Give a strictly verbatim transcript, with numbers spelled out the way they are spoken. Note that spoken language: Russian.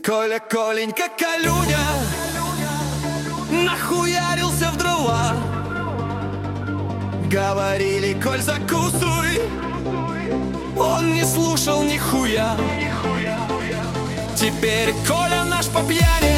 Коля, Коленька, Колюня нахуярился в дрова. Говорили: Коль, закусывай. Он не слушал нихуя. Теперь Коля наш по пьяни